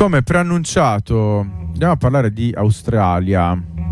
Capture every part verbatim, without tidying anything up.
Come preannunciato, andiamo a parlare di Australia.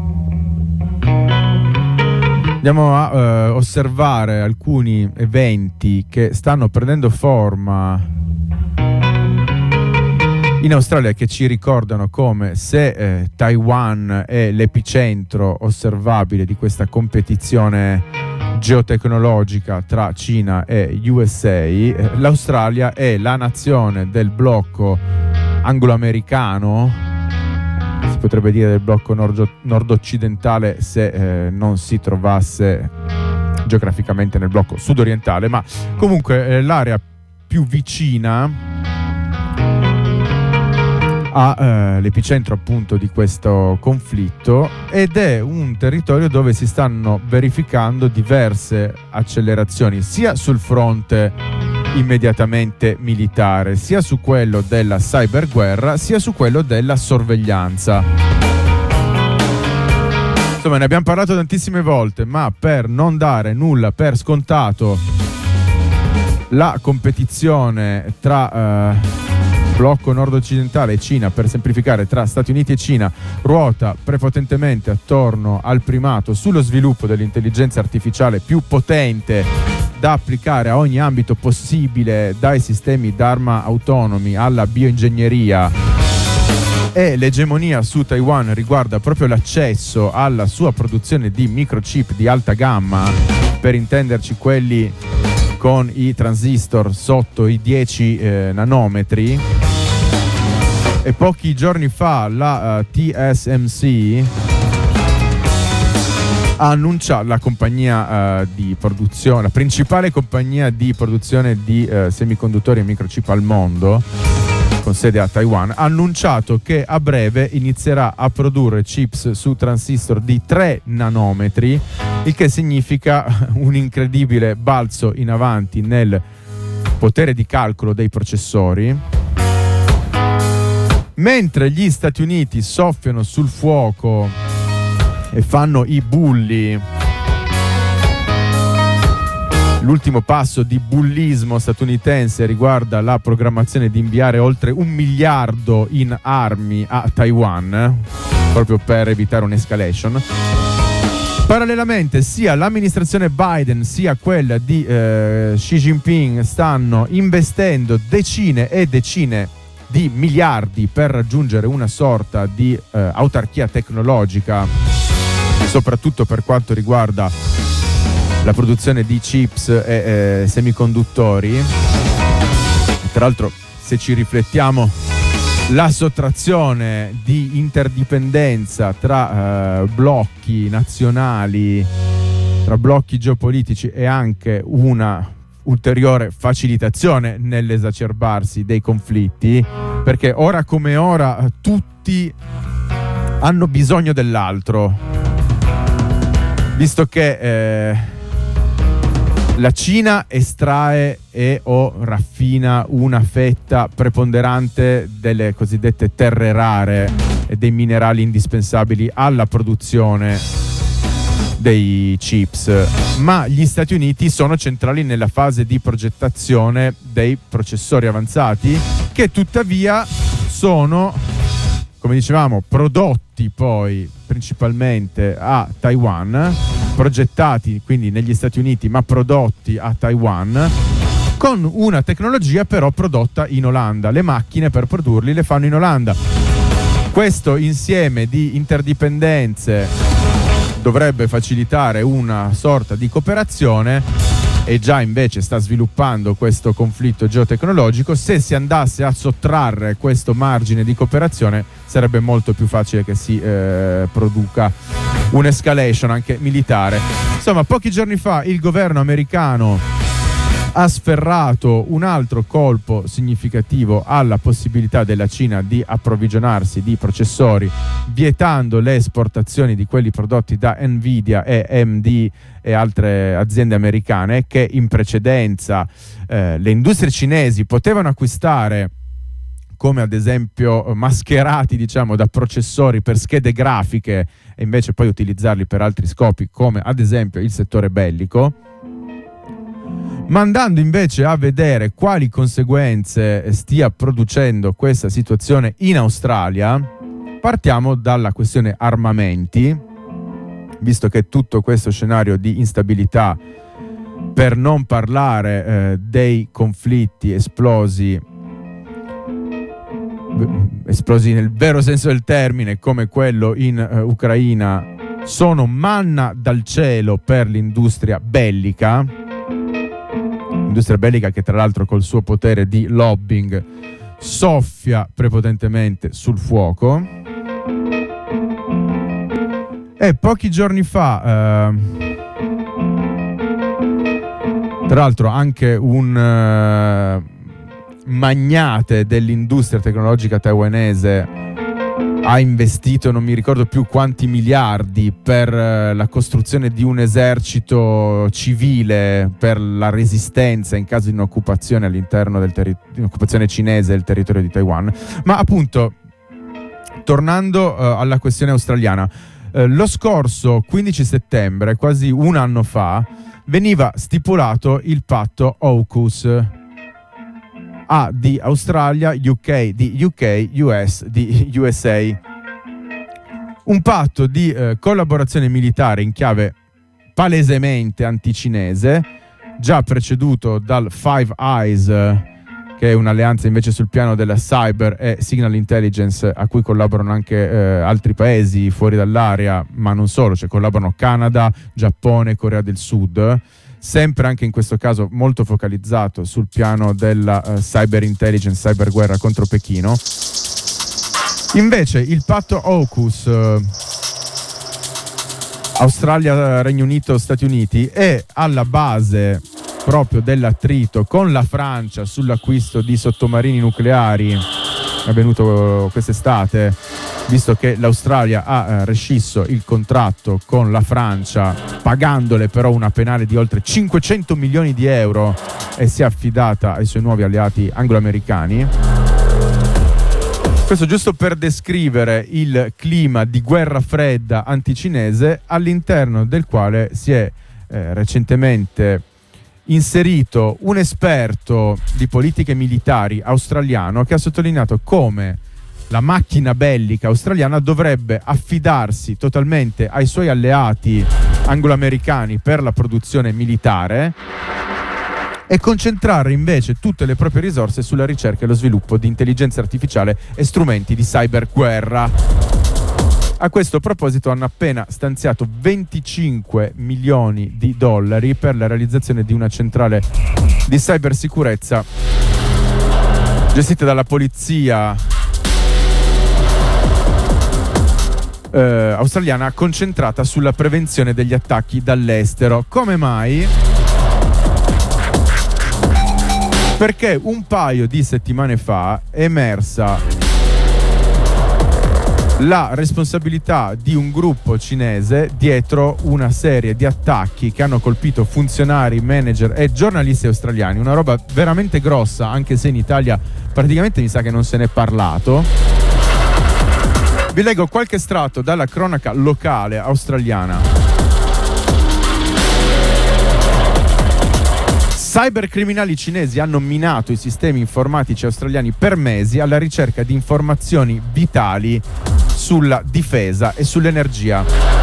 Andiamo a eh, osservare alcuni eventi che stanno prendendo forma in Australia, che ci ricordano come se eh, Taiwan è l'epicentro osservabile di questa competizione geotecnologica tra Cina e U S A, eh, l'Australia è la nazione del blocco anglo-americano, si potrebbe dire del blocco nord- nord-occidentale se eh, non si trovasse geograficamente nel blocco sud-orientale, ma comunque eh, l'area più vicina all'epicentro eh, appunto di questo conflitto, ed è un territorio dove si stanno verificando diverse accelerazioni sia sul fronte immediatamente militare, sia su quello della cyberguerra, sia su quello della sorveglianza. Insomma, ne abbiamo parlato tantissime volte, ma per non dare nulla per scontato, la competizione tra eh, blocco nord-occidentale e Cina, per semplificare, tra Stati Uniti e Cina, ruota prepotentemente attorno al primato sullo sviluppo dell'intelligenza artificiale più potente da applicare a ogni ambito possibile, dai sistemi d'arma autonomi alla bioingegneria, e l'egemonia su Taiwan riguarda proprio l'accesso alla sua produzione di microchip di alta gamma, per intenderci quelli con i transistor sotto i dieci eh, nanometri. E pochi giorni fa la uh, T S M C ha annunciato, la compagnia uh, di produzione, la principale compagnia di produzione di uh, semiconduttori e microchip al mondo, con sede a Taiwan, ha annunciato che a breve inizierà a produrre chips su transistor di tre nanometri, il che significa un incredibile balzo in avanti nel potere di calcolo dei processori. Mentre gli Stati Uniti soffiano sul fuoco e fanno i bulli, l'ultimo passo di bullismo statunitense riguarda la programmazione di inviare oltre un miliardo in armi a Taiwan, proprio per evitare un'escalation. Parallelamente sia l'amministrazione Biden sia quella di eh, Xi Jinping stanno investendo decine e decine di miliardi per raggiungere una sorta di eh, autarchia tecnologica, soprattutto per quanto riguarda la produzione di chips e eh, semiconduttori. Tra l'altro, se ci riflettiamo, la sottrazione di interdipendenza tra eh, blocchi nazionali, tra blocchi geopolitici, è anche una ulteriore facilitazione nell'esacerbarsi dei conflitti, perché ora come ora tutti hanno bisogno dell'altro, visto che eh, la Cina estrae e o raffina una fetta preponderante delle cosiddette terre rare e dei minerali indispensabili alla produzione dei chips, ma gli Stati Uniti sono centrali nella fase di progettazione dei processori avanzati, che tuttavia sono, come dicevamo, prodotti poi principalmente a Taiwan, progettati quindi negli Stati Uniti ma prodotti a Taiwan, con una tecnologia però prodotta in Olanda. Le macchine per produrli le fanno in Olanda. Questo insieme di interdipendenze dovrebbe facilitare una sorta di cooperazione, e già invece sta sviluppando questo conflitto geotecnologico. Se si andasse a sottrarre questo margine di cooperazione, sarebbe molto più facile che si eh, produca un'escalation anche militare. Insomma, pochi giorni fa il governo americano ha sferrato un altro colpo significativo alla possibilità della Cina di approvvigionarsi di processori, vietando le esportazioni di quelli prodotti da Nvidia e A M D e altre aziende americane, che in precedenza eh, le industrie cinesi potevano acquistare, come ad esempio mascherati, diciamo, da processori per schede grafiche, e invece poi utilizzarli per altri scopi, come ad esempio il settore bellico. Ma andando invece a vedere quali conseguenze stia producendo questa situazione in Australia, partiamo dalla questione armamenti, visto che tutto questo scenario di instabilità, per non parlare eh, dei conflitti esplosi, esplosi nel vero senso del termine, come quello in eh, Ucraina, sono manna dal cielo per l'industria bellica, industria bellica che tra l'altro col suo potere di lobbying soffia prepotentemente sul fuoco. E pochi giorni fa, eh, tra l'altro anche un eh, magnate dell'industria tecnologica taiwanese ha investito non mi ricordo più quanti miliardi per eh, la costruzione di un esercito civile per la resistenza in caso di un'occupazione all'interno del terri- di un'occupazione cinese del territorio di Taiwan. Ma appunto, tornando eh, alla questione australiana, eh, lo scorso quindici settembre, quasi un anno fa, veniva stipulato il patto AUKUS, A di Australia, U K di U K, U S di U S A. Un patto di eh, collaborazione militare in chiave palesemente anticinese, già preceduto dal Five Eyes, che è un'alleanza invece sul piano della cyber e signal intelligence, a cui collaborano anche eh, altri paesi fuori dall'area, ma non solo, cioè collaborano Canada, Giappone, Corea del Sud, sempre anche in questo caso molto focalizzato sul piano della uh, cyber intelligence, cyber guerra contro Pechino. Invece il patto AUKUS, uh, Australia, Regno Unito, Stati Uniti, è alla base proprio dell'attrito con la Francia sull'acquisto di sottomarini nucleari avvenuto quest'estate, visto che l'Australia ha eh, rescisso il contratto con la Francia, pagandole però una penale di oltre cinquecento milioni di euro, e si è affidata ai suoi nuovi alleati anglo-americani. Questo giusto per descrivere il clima di guerra fredda anticinese, all'interno del quale si è eh, recentemente inserito un esperto di politiche militari australiano che ha sottolineato come la macchina bellica australiana dovrebbe affidarsi totalmente ai suoi alleati anglo-americani per la produzione militare e concentrare invece tutte le proprie risorse sulla ricerca e lo sviluppo di intelligenza artificiale e strumenti di cyberguerra. A questo proposito hanno appena stanziato venticinque milioni di dollari per la realizzazione di una centrale di cybersicurezza gestita dalla polizia eh, australiana, concentrata sulla prevenzione degli attacchi dall'estero. Come mai? Perché un paio di settimane fa è emersa la responsabilità di un gruppo cinese dietro una serie di attacchi che hanno colpito funzionari, manager e giornalisti australiani. Una roba veramente grossa, anche se in Italia praticamente mi sa che non se n'è parlato. Vi leggo qualche estratto dalla cronaca locale australiana. Cybercriminali cinesi hanno minato i sistemi informatici australiani per mesi alla ricerca di informazioni vitali sulla difesa e sull'energia.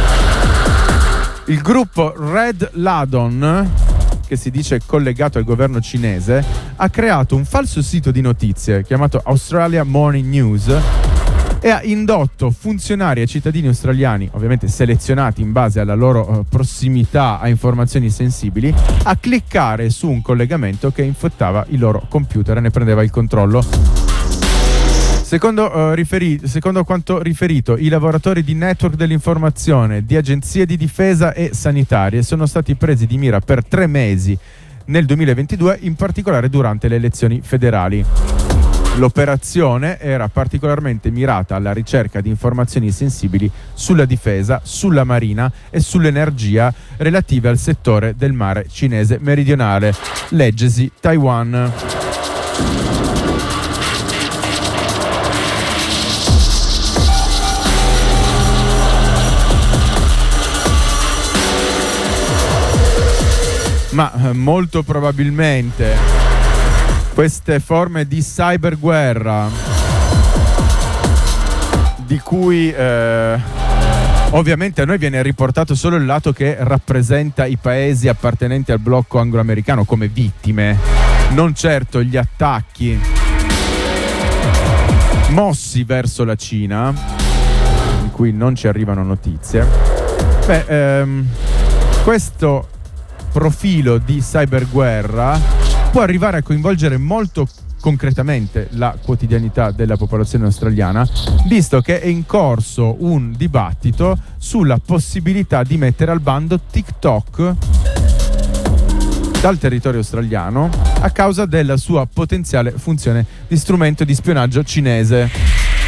Il gruppo Red Ladon, che si dice collegato al governo cinese, ha creato un falso sito di notizie chiamato Australia Morning News e ha indotto funzionari e cittadini australiani, ovviamente selezionati in base alla loro uh, prossimità a informazioni sensibili, a cliccare su un collegamento che infettava i loro computer e ne prendeva il controllo. Secondo, uh, riferi- secondo quanto riferito, i lavoratori di network dell'informazione, di agenzie di difesa e sanitarie sono stati presi di mira per tre mesi nel duemilaventidue, in particolare durante le elezioni federali. L'operazione era particolarmente mirata alla ricerca di informazioni sensibili sulla difesa, sulla marina e sull'energia relative al settore del mare cinese meridionale, leggesi Taiwan. ma eh, molto probabilmente queste forme di cyberguerra di cui eh, ovviamente a noi viene riportato solo il lato che rappresenta i paesi appartenenti al blocco anglo-americano come vittime, non certo gli attacchi mossi verso la Cina, di cui non ci arrivano notizie. Beh, ehm, questo profilo di cyberguerra può arrivare a coinvolgere molto concretamente la quotidianità della popolazione australiana, visto che è in corso un dibattito sulla possibilità di mettere al bando TikTok dal territorio australiano a causa della sua potenziale funzione di strumento di spionaggio cinese.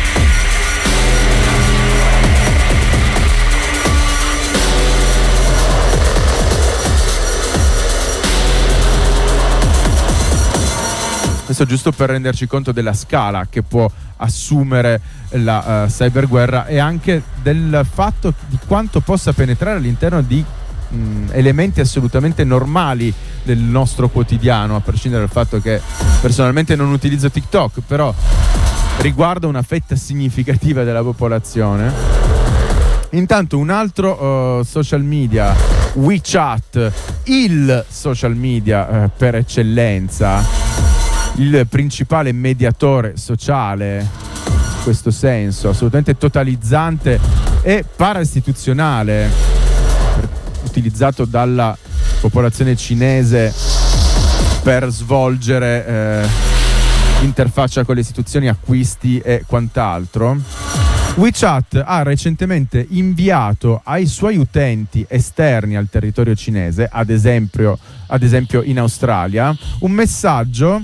Questo giusto per renderci conto della scala che può assumere la uh, cyberguerra e anche del fatto di quanto possa penetrare all'interno di mh, elementi assolutamente normali del nostro quotidiano, a prescindere dal fatto che personalmente non utilizzo TikTok, però riguarda una fetta significativa della popolazione. Intanto un altro uh, social media, WeChat, il social media uh, per eccellenza, il principale mediatore sociale, in questo senso, assolutamente totalizzante e para-istituzionale, utilizzato dalla popolazione cinese per svolgere eh, interfaccia con le istituzioni, acquisti e quant'altro. WeChat ha recentemente inviato ai suoi utenti esterni al territorio cinese, ad esempio, ad esempio in Australia, un messaggio,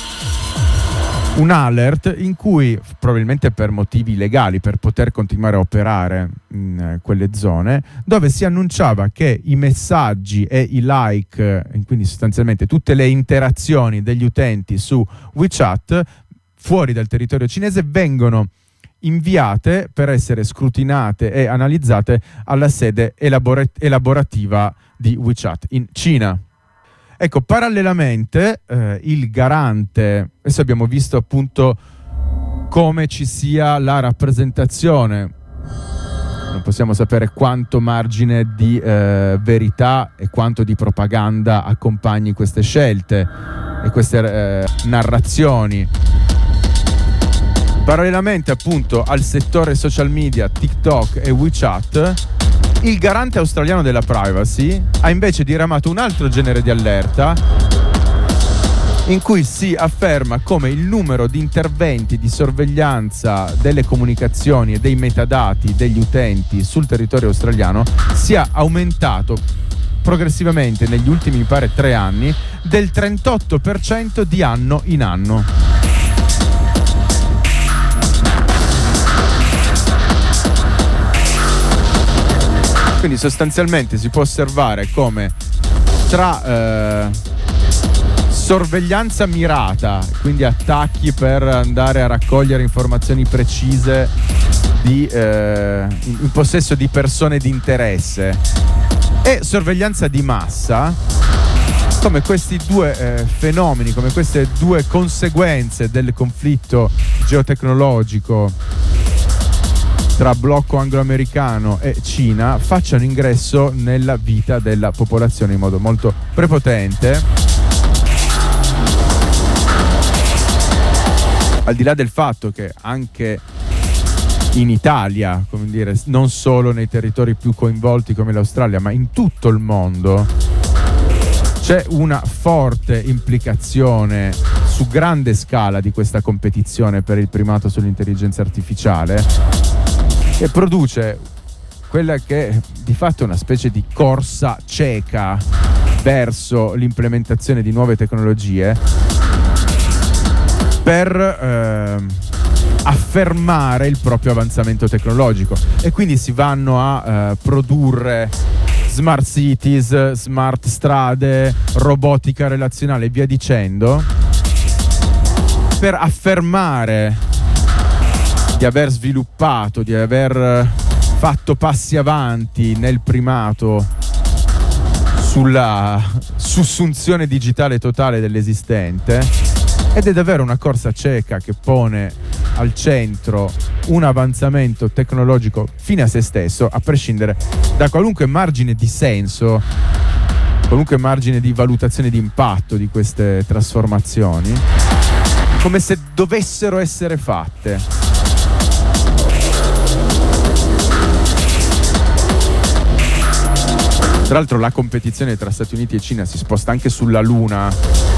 un alert in cui, probabilmente per motivi legali, per poter continuare a operare in eh, quelle zone, dove si annunciava che i messaggi e i like, eh, quindi sostanzialmente tutte le interazioni degli utenti su WeChat fuori dal territorio cinese, vengono inviate per essere scrutinate e analizzate alla sede elabor- elaborativa di WeChat in Cina. Ecco, parallelamente eh, il garante, adesso abbiamo visto appunto come ci sia la rappresentazione, non possiamo sapere quanto margine di eh, verità e quanto di propaganda accompagni queste scelte e queste eh, narrazioni. Parallelamente appunto al settore social media, TikTok e WeChat, il garante australiano della privacy ha invece diramato un altro genere di allerta in cui si afferma come il numero di interventi di sorveglianza delle comunicazioni e dei metadati degli utenti sul territorio australiano sia aumentato progressivamente negli ultimi, mi pare, tre anni del trentotto per cento di anno in anno. Quindi sostanzialmente si può osservare come tra eh, sorveglianza mirata, quindi attacchi per andare a raccogliere informazioni precise di, eh, in, in possesso di persone di interesse, e sorveglianza di massa, come questi due eh, fenomeni, come queste due conseguenze del conflitto geotecnologico tra blocco anglo-americano e Cina facciano ingresso nella vita della popolazione in modo molto prepotente, al di là del fatto che anche in Italia, come dire, non solo nei territori più coinvolti come l'Australia, ma in tutto il mondo, c'è una forte implicazione su grande scala di questa competizione per il primato sull'intelligenza artificiale, che produce quella che di fatto è una specie di corsa cieca verso l'implementazione di nuove tecnologie per eh, affermare il proprio avanzamento tecnologico, e quindi si vanno a eh, produrre smart cities, smart strade, robotica relazionale e via dicendo, per affermare di aver sviluppato, di aver fatto passi avanti nel primato sulla sussunzione digitale totale dell'esistente, ed è davvero una corsa cieca che pone al centro un avanzamento tecnologico fine a se stesso, a prescindere da qualunque margine di senso, qualunque margine di valutazione di impatto di queste trasformazioni, come se dovessero essere fatte. Tra l'altro la competizione tra Stati Uniti e Cina si sposta anche sulla Luna,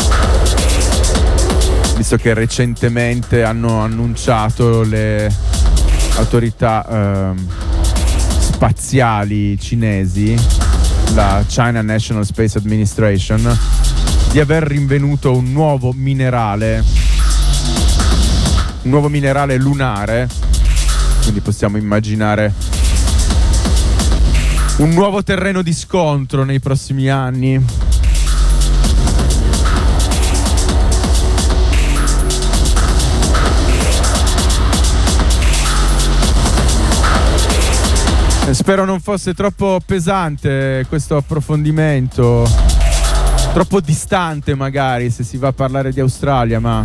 visto che recentemente hanno annunciato le autorità eh, spaziali cinesi, la China National Space Administration, di aver rinvenuto un nuovo minerale, un nuovo minerale lunare, quindi possiamo immaginare un nuovo terreno di scontro nei prossimi anni. Spero non fosse troppo pesante questo approfondimento, troppo distante magari se si va a parlare di Australia, ma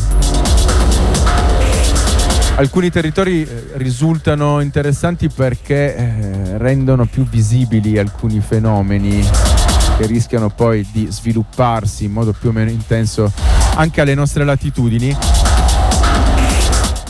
alcuni territori risultano interessanti perché eh, rendono più visibili alcuni fenomeni che rischiano poi di svilupparsi in modo più o meno intenso anche alle nostre latitudini.